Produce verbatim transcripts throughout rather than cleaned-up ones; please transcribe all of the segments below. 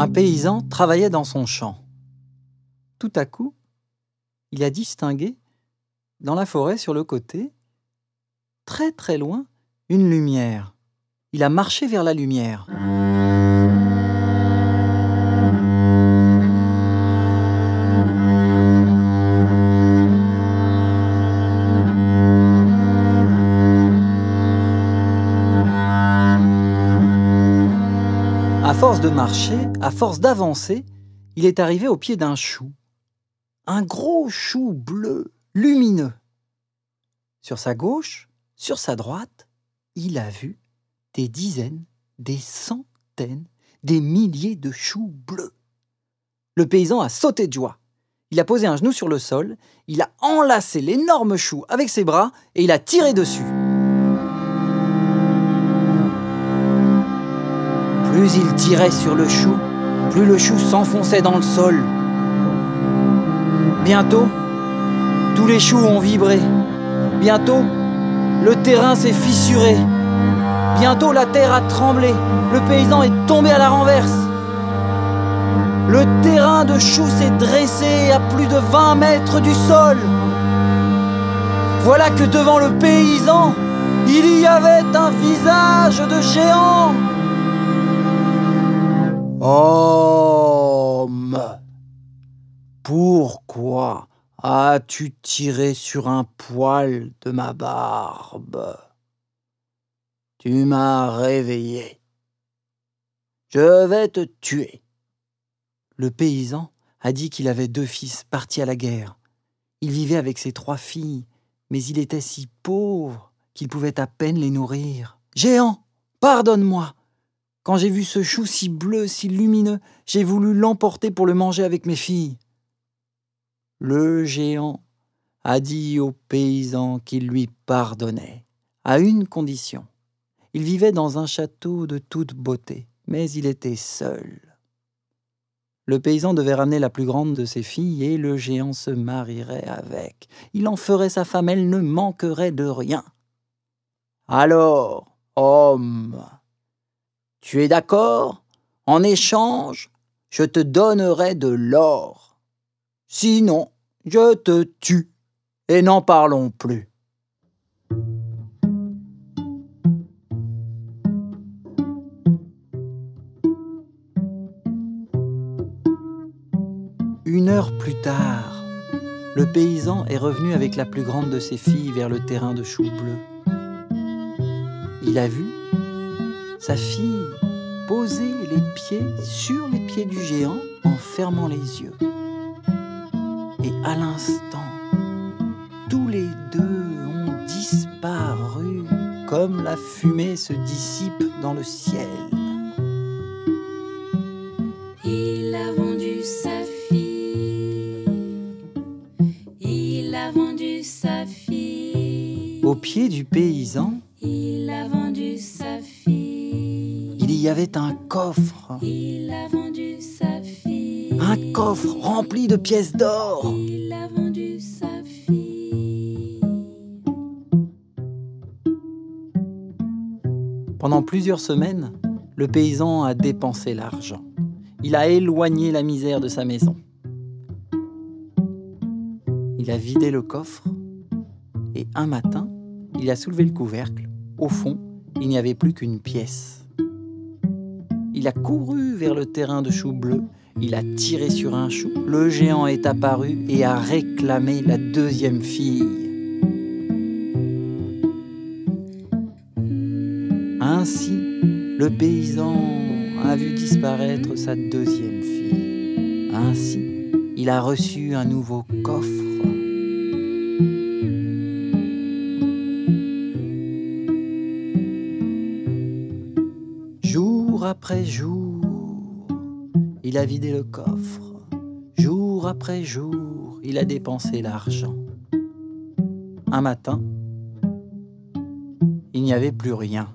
Un paysan travaillait dans son champ. Tout à coup, il a distingué, dans la forêt sur le côté, très très loin, une lumière. Il a marché vers la lumière. À force de marcher, à force d'avancer, il est arrivé au pied d'un chou. Un gros chou bleu, lumineux. Sur sa gauche, sur sa droite, il a vu des dizaines, des centaines, des milliers de choux bleus. Le paysan a sauté de joie. Il a posé un genou sur le sol, il a enlacé l'énorme chou avec ses bras et il a tiré dessus. Plus il tirait sur le chou, plus le chou s'enfonçait dans le sol. Bientôt, tous les choux ont vibré. Bientôt, le terrain s'est fissuré. Bientôt, la terre a tremblé. Le paysan est tombé à la renverse. Le terrain de choux s'est dressé à plus de vingt mètres du sol. Voilà que devant le paysan, il y avait un visage de géant. Homme, pourquoi as-tu tiré sur un poil de ma barbe? Tu m'as réveillé. Je vais te tuer. Le paysan a dit qu'il avait deux fils partis à la guerre. Il vivait avec ses trois filles, mais il était si pauvre qu'il pouvait à peine les nourrir. Géant, pardonne-moi. Quand j'ai vu ce chou si bleu, si lumineux, j'ai voulu l'emporter pour le manger avec mes filles. Le géant a dit au paysan qu'il lui pardonnait, à une condition. Il vivait dans un château de toute beauté, mais il était seul. Le paysan devait ramener la plus grande de ses filles et le géant se marierait avec. Il en ferait sa femme, elle ne manquerait de rien. Alors, homme, tu es d'accord? En échange, je te donnerai de l'or. Sinon, je te tue. Et n'en parlons plus. Une heure plus tard, le paysan est revenu avec la plus grande de ses filles vers le terrain de choux bleus. Il a vu sa fille poser les pieds sur les pieds du géant en fermant les yeux. Et à l'instant, tous les deux ont disparu comme la fumée se dissipe dans le ciel. Il a vendu sa fille. Il a vendu sa fille. Au pied du paysan, Il a vendu sa fille. il y avait un coffre. Il a vendu sa fille. Un coffre rempli de pièces d'or. Il a vendu sa fille. Pendant plusieurs semaines, le paysan a dépensé l'argent. Il a éloigné la misère de sa maison. Il a vidé le coffre et un matin, il a soulevé le couvercle. Au fond, il n'y avait plus qu'une pièce. Il a couru vers le terrain de choux bleus. Il a tiré sur un chou. Le géant est apparu et a réclamé la deuxième fille. Ainsi, le paysan a vu disparaître sa deuxième fille. Ainsi, il a reçu un nouveau coffre. Jour après jour, il a vidé le coffre. Jour après jour, il a dépensé l'argent. Un matin, il n'y avait plus rien.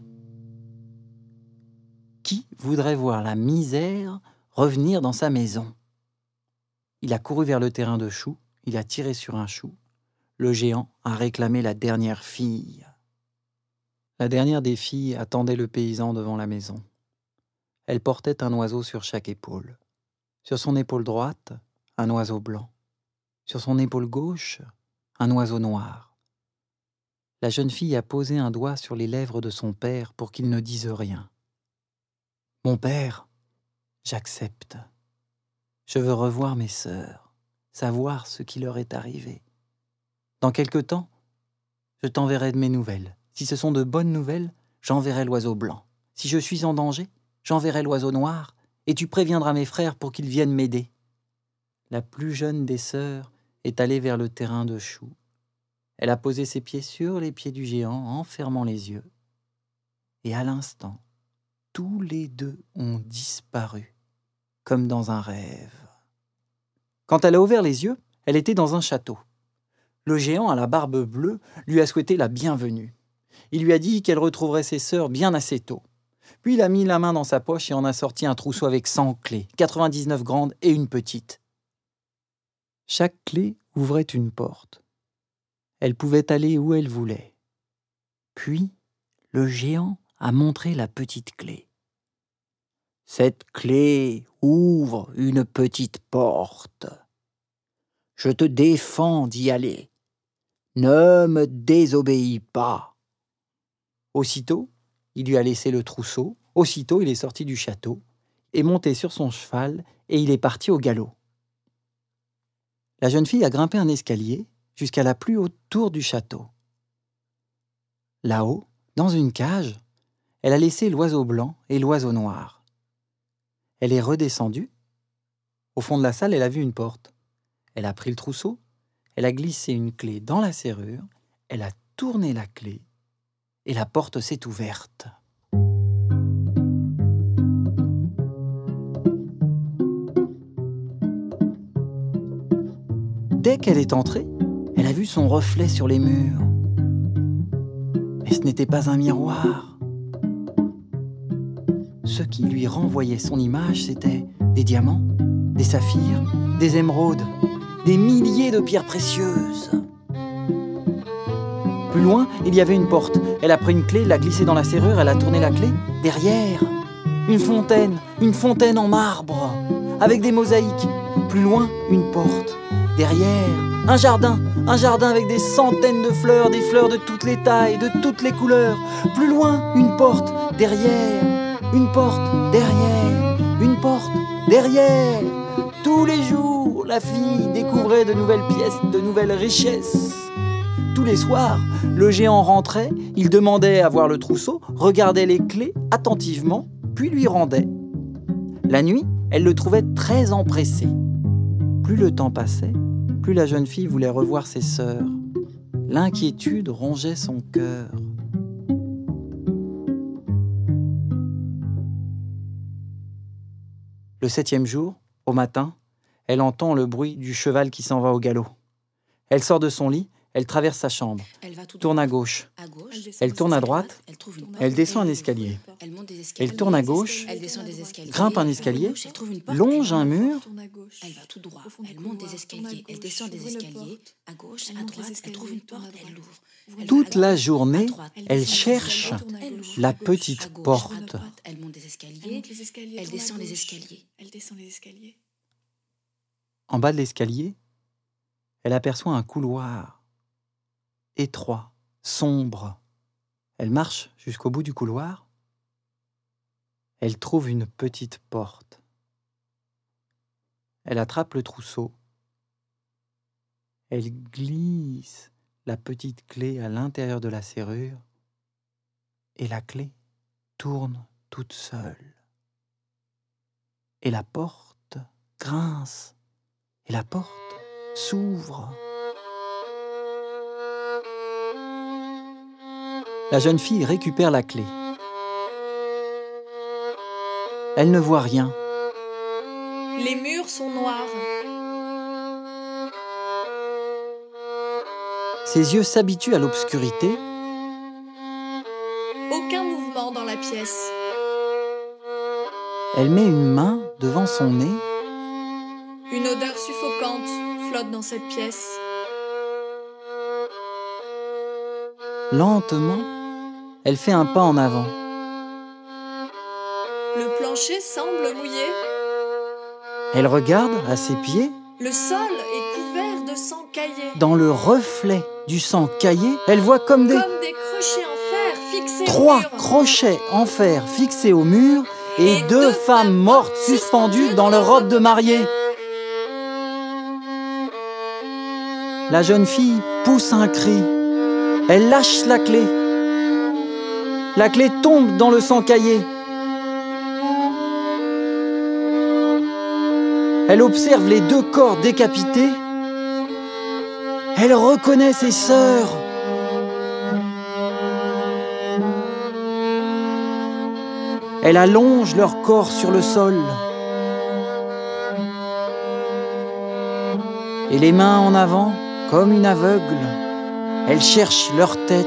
Qui voudrait voir la misère revenir dans sa maison? Il a couru vers le terrain de choux, il a tiré sur un chou. Le géant a réclamé la dernière fille. La dernière des filles attendait le paysan devant la maison. elle portait un oiseau sur chaque épaule. Sur son épaule droite, un oiseau blanc. Sur son épaule gauche, un oiseau noir. La jeune fille a posé un doigt sur les lèvres de son père pour qu'il ne dise rien. « Mon père, j'accepte. Je veux revoir mes sœurs, savoir ce qui leur est arrivé. Dans quelque temps, je t'enverrai de mes nouvelles. Si ce sont de bonnes nouvelles, j'enverrai l'oiseau blanc. Si je suis en danger, j'enverrai l'oiseau noir, et tu préviendras mes frères pour qu'ils viennent m'aider. » La plus jeune des sœurs est allée vers le terrain de choux. Elle a posé ses pieds sur les pieds du géant en fermant les yeux. Et à l'instant, tous les deux ont disparu, comme dans un rêve. Quand elle a ouvert les yeux, elle était dans un château. Le géant à la barbe bleue lui a souhaité la bienvenue. Il lui a dit qu'elle retrouverait ses sœurs bien assez tôt. Puis il a mis la main dans sa poche et en a sorti un trousseau avec cent clés, quatre-vingt-dix-neuf grandes et une petite. Chaque clé ouvrait une porte. Elle pouvait aller où elle voulait. Puis, le géant a montré la petite clé. « Cette clé ouvre une petite porte. Je te défends d'y aller. Ne me désobéis pas. » Aussitôt, il lui a laissé le trousseau. Aussitôt, il est sorti du château, est monté sur son cheval et il est parti au galop. La jeune fille a grimpé un escalier jusqu'à la plus haute tour du château. Là-haut, dans une cage, elle a laissé l'oiseau blanc et l'oiseau noir. Elle est redescendue. Au fond de la salle, elle a vu une porte. Elle a pris le trousseau, elle a glissé une clé dans la serrure, elle a tourné la clé et la porte s'est ouverte. Dès qu'elle est entrée, elle a vu son reflet sur les murs. Mais ce n'était pas un miroir. Ce qui lui renvoyait son image, c'était des diamants, des saphirs, des émeraudes, des milliers de pierres précieuses. Plus loin, il y avait une porte. Elle a pris une clé, l'a glissée dans la serrure, elle a tourné la clé. Derrière, une fontaine, une fontaine en marbre, avec des mosaïques. Plus loin, une porte. Derrière, un jardin, un jardin avec des centaines de fleurs, des fleurs de toutes les tailles, de toutes les couleurs. Plus loin, une porte. Derrière, une porte. Derrière, une porte. Derrière. Tous les jours, la fille découvrait de nouvelles pièces, de nouvelles richesses. Tous les soirs, le géant rentrait, il demandait à voir le trousseau, regardait les clés attentivement, puis lui rendait. La nuit, elle le trouvait très empressé. Plus le temps passait, plus la jeune fille voulait revoir ses sœurs. L'inquiétude rongeait son cœur. Le septième jour, au matin, elle entend le bruit du cheval qui s'en va au galop. Elle sort de son lit, elle traverse sa chambre, Elle va tout tourne droit. à gauche, À gauche, elle tourne à droite, elle trouve une porte, elle descend un elle escalier, Elle monte des escaliers. elle tourne à gauche, Elle descend des escaliers. grimpe un Elle escalier, gauche, elle trouve une porte, longe elle un monte. mur, Tourne à gauche. Elle va tout droit. Au fond du Elle monte couloir, des tourne à escaliers. Elle gauche, descend des ouvre la escaliers. porte. À gauche, Elle à monte les droite, elle escaliers, trouve une tourne porte, à elle droite. l'ouvre. Ouvre toute la la porte. journée, À droite, Elle elle descend des cherche escaliers, tourne à elle gauche. l'ouvre. la À gauche. petite À gauche, porte. à droite. Elle monte des Elle escaliers. monte les escaliers, Elle tourne à descend des gauche. escaliers. Elle descend les escaliers. En bas de l'escalier, elle aperçoit un couloir étroit, sombre. Elle marche jusqu'au bout du couloir. Elle trouve une petite porte. Elle attrape le trousseau. Elle glisse la petite clé à l'intérieur de la serrure et la clé tourne toute seule. Et la porte grince et la porte s'ouvre. La jeune fille récupère la clé. Elle ne voit rien. Les murs sont noirs. Ses yeux s'habituent à l'obscurité. Aucun mouvement dans la pièce. Elle met une main devant son nez. Une odeur suffocante flotte dans cette pièce. Lentement, elle fait un pas en avant. Le plancher plancher semble mouillé. Elle regarde à ses pieds. Le sol est couvert de sang caillé. Dans le reflet du sang caillé, elle voit comme des... Comme des crochets en fer fixés Trois au mur. crochets en fer fixés au mur et, Et deux deux femmes femmes mortes suspendues dans leur robe de mariée. La jeune fille pousse un cri. Elle lâche la clé. La clé tombe dans le sang caillé. Elle observe les deux corps décapités. Elle reconnaît ses sœurs. Elle allonge leur corps sur le sol. Et les mains en avant, comme une aveugle, elle cherche leur tête.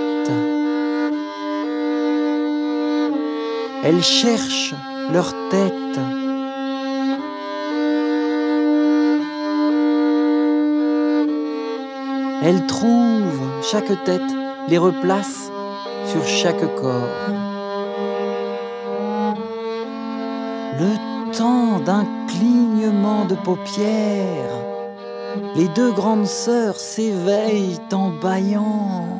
Elle cherche leur tête. Elle trouve chaque tête, les replace sur chaque corps. Le temps d'un clignement de paupières, les deux grandes sœurs s'éveillent en bâillant.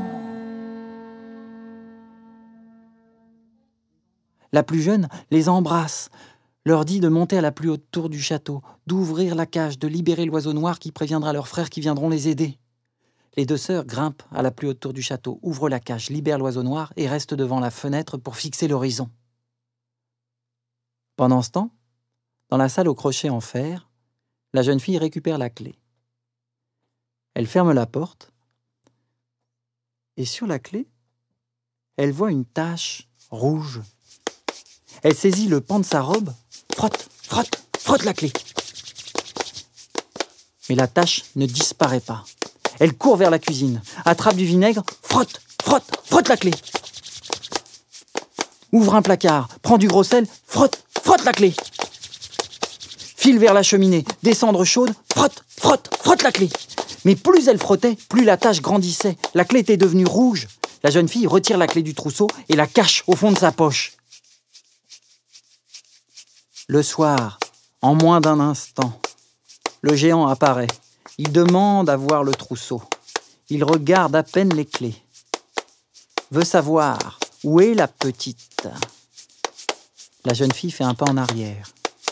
La plus jeune les embrasse, leur dit de monter à la plus haute tour du château, d'ouvrir la cage, de libérer l'oiseau noir qui préviendra leurs frères qui viendront les aider. Les deux sœurs grimpent à la plus haute tour du château, ouvrent la cage, libèrent l'oiseau noir et restent devant la fenêtre pour fixer l'horizon. Pendant ce temps, dans la salle au crochet en fer, la jeune fille récupère la clé. Elle ferme la porte et sur la clé, elle voit une tache rouge. Elle saisit le pan de sa robe, frotte, frotte, frotte la clé. Mais la tache ne disparaît pas. Elle court vers la cuisine, attrape du vinaigre, frotte, frotte, frotte la clé. Ouvre un placard, prend du gros sel, frotte, frotte la clé. File vers la cheminée, des cendres chaudes, frotte, frotte, frotte la clé. Mais plus elle frottait, plus la tache grandissait. La clé était devenue rouge. La jeune fille retire la clé du trousseau et la cache au fond de sa poche. Le soir, en moins d'un instant, le géant apparaît. Il demande à voir le trousseau. Il regarde à peine les clés. Veut savoir où est la petite. La jeune fille fait un pas en arrière.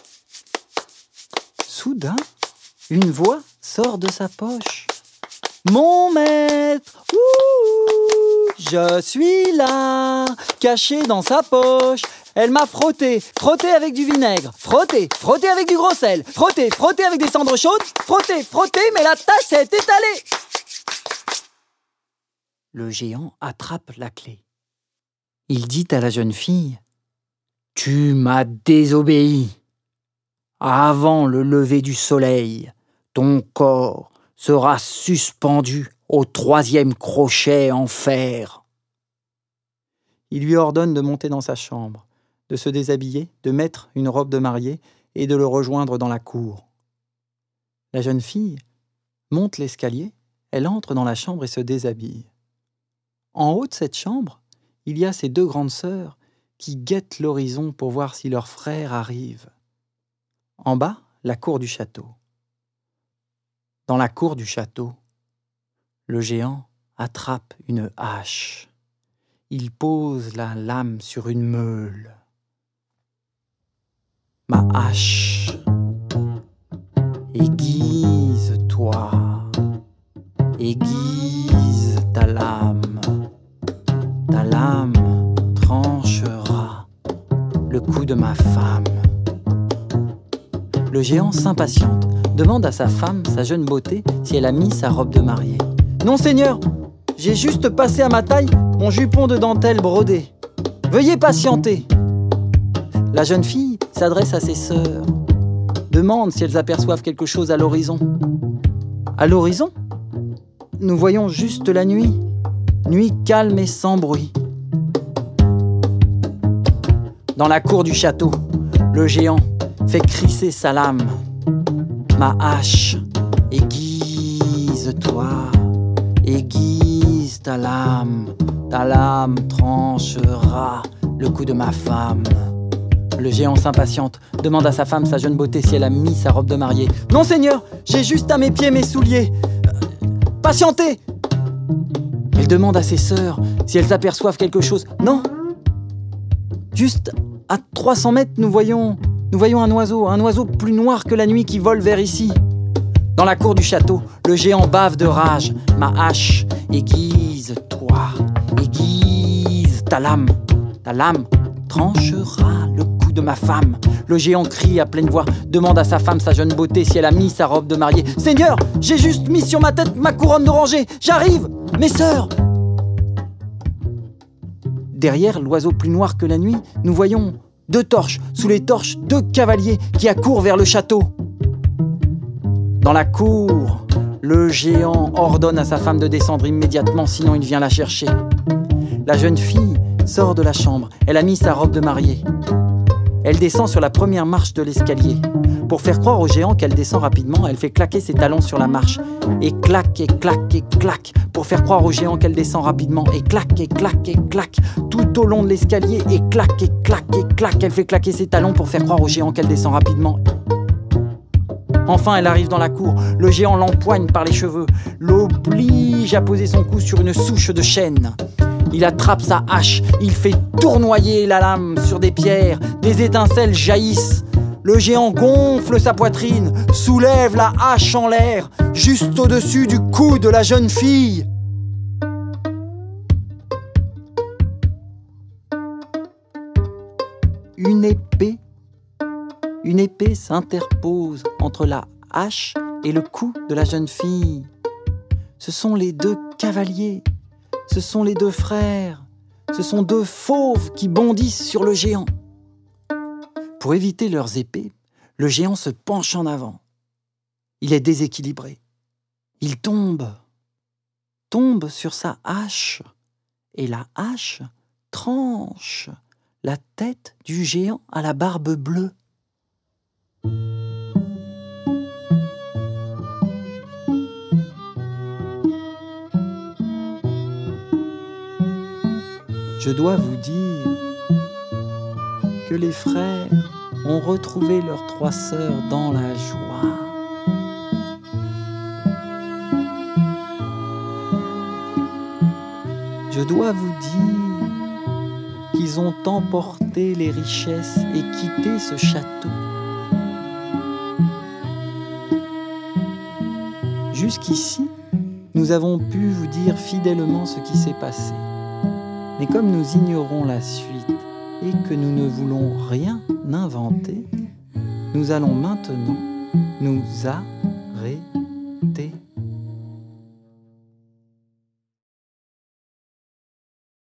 Soudain, une voix sort de sa poche. « Mon maître, ouh, je suis là, caché dans sa poche. Elle m'a frotté, frotté avec du vinaigre, frotté, frotté avec du gros sel, frotté, frotté avec des cendres chaudes, frotté, frotté, mais la tache s'est étalée. » Le géant attrape la clé. Il dit à la jeune fille, « Tu m'as désobéi. Avant le lever du soleil, ton corps sera suspendu au troisième crochet en fer. » Il lui ordonne de monter dans sa chambre, de se déshabiller, de mettre une robe de mariée et de le rejoindre dans la cour. La jeune fille monte l'escalier, elle entre dans la chambre et se déshabille. En haut de cette chambre, il y a ses deux grandes sœurs qui guettent l'horizon pour voir si leur frère arrive. En bas, la cour du château. Dans la cour du château, le géant attrape une hache. Il pose la lame sur une meule. Ma hache, aiguise-toi, aiguise ta lame. Ta lame tranchera le cou de ma femme. Le géant s'impatiente, demande à sa femme, sa jeune beauté, si elle a mis sa robe de mariée. « Non, seigneur, j'ai juste passé à ma taille mon jupon de dentelle brodé. Veuillez patienter. » La jeune fille s'adresse à ses sœurs, demande si elles aperçoivent quelque chose à l'horizon. À l'horizon, nous voyons juste la nuit, nuit calme et sans bruit. Dans la cour du château, le géant fait crisser sa lame. Ma hache, aiguise-toi, aiguise ta lame. Ta lame tranchera le cou de ma femme. Le géant s'impatiente, demande à sa femme, sa jeune beauté, si elle a mis sa robe de mariée. « Non, Seigneur, j'ai juste à mes pieds mes souliers. Euh, patientez !» Elle demande à ses sœurs si elles aperçoivent quelque chose. « Non. Juste à trois cents mètres, nous voyons, nous voyons un oiseau, un oiseau plus noir que la nuit qui vole vers ici. » Dans la cour du château, le géant bave de rage. « Ma hache aiguise-toi, aiguise ta lame. Ta lame tranchera le cou de ma femme. » Le géant crie à pleine voix, demande à sa femme, sa jeune beauté, si elle a mis sa robe de mariée. « Seigneur, j'ai juste mis sur ma tête ma couronne d'oranger. J'arrive, mes sœurs !» Derrière l'oiseau plus noir que la nuit, nous voyons deux torches. Sous les torches, deux cavaliers qui accourent vers le château. Dans la cour, le géant ordonne à sa femme de descendre immédiatement, sinon il vient la chercher. La jeune fille sort de la chambre. Elle a mis sa robe de mariée. Elle descend sur la première marche de l'escalier. Pour faire croire au géant qu'elle descend rapidement, elle fait claquer ses talons sur la marche. Et claque, et claque, et claque. Pour faire croire au géant qu'elle descend rapidement. Et claque, et claque, et claque. Tout au long de l'escalier. Et claque, et claque, et claque. Elle fait claquer ses talons pour faire croire au géant qu'elle descend rapidement. Enfin, elle arrive dans la cour. Le géant l'empoigne par les cheveux, l'oblige à poser son cou sur une souche de chêne. Il attrape sa hache, il fait tournoyer la lame sur des pierres. Des étincelles jaillissent. Le géant gonfle sa poitrine, soulève la hache en l'air, juste au-dessus du cou de la jeune fille. Une épée Une épée s'interpose entre la hache et le cou de la jeune fille. Ce sont les deux cavaliers, ce sont les deux frères, ce sont deux fauves qui bondissent sur le géant. Pour éviter leurs épées, le géant se penche en avant. Il est déséquilibré. Il tombe, tombe sur sa hache, et la hache tranche la tête du géant à la barbe bleue. Je dois vous dire que les frères ont retrouvé leurs trois sœurs dans la joie. Je dois vous dire qu'ils ont emporté les richesses et quitté ce château. Jusqu'ici, nous avons pu vous dire fidèlement ce qui s'est passé. Mais comme nous ignorons la suite et que nous ne voulons rien inventer, nous allons maintenant nous arrêter.